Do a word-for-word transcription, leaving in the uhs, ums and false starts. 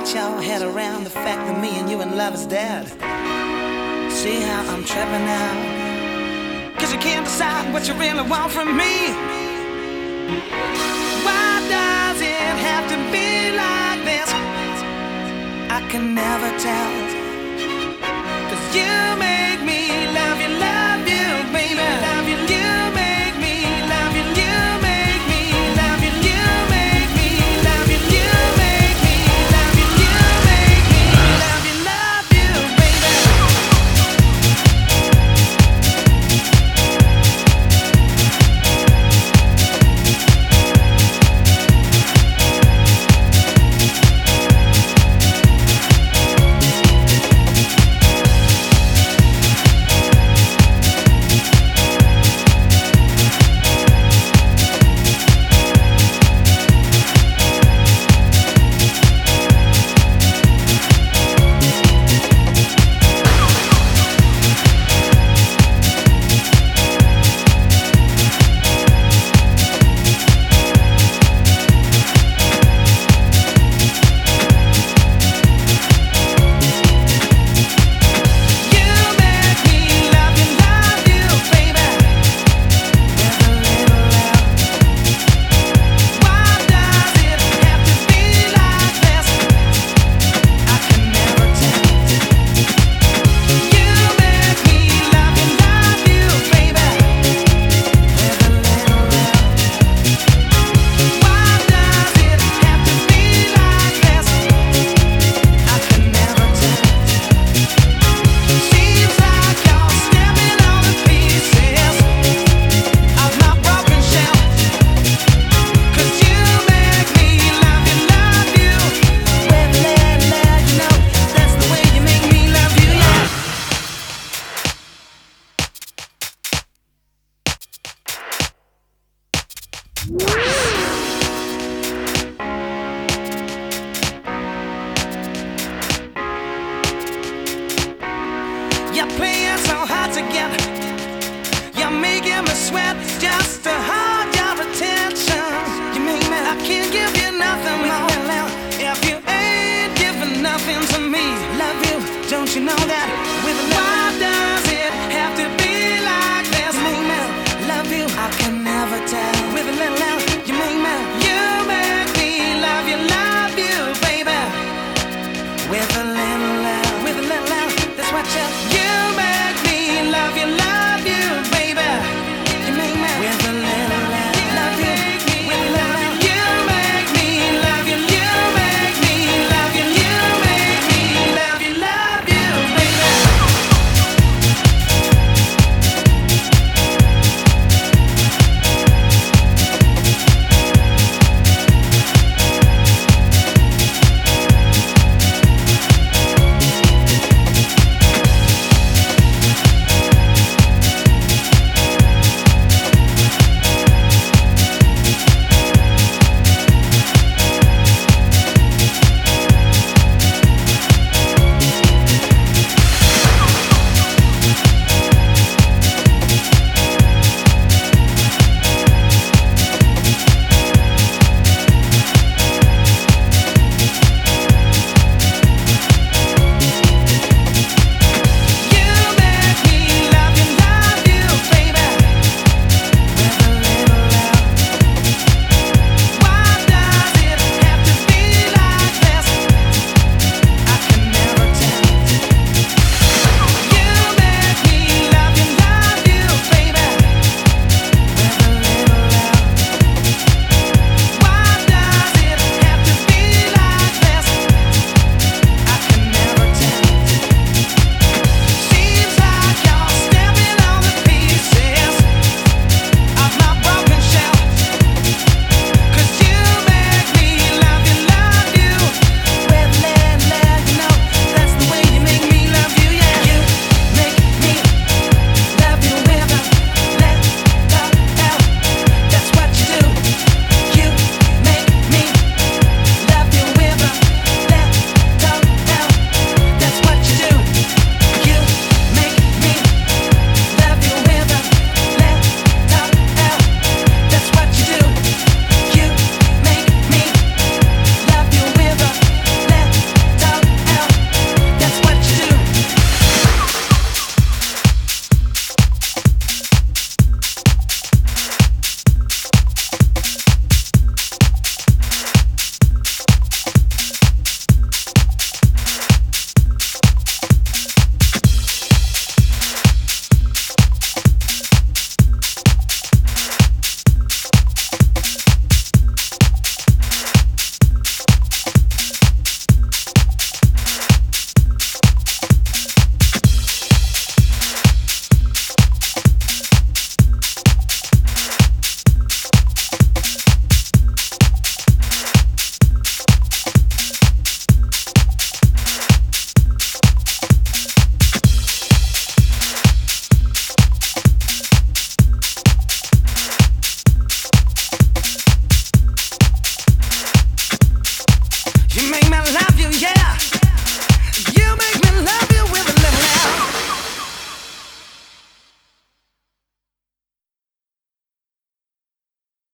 get your head around the fact that me and you in love is dead. See how I'm tripping now? Cause you can't decide what you really want from me. Why does it have to be like this? I can never tell. Cause you make me love you, love you, baby. Love you, you make me love you, you make me love you, you make me love you, you make me love you, you make me love you, love you, baby. What?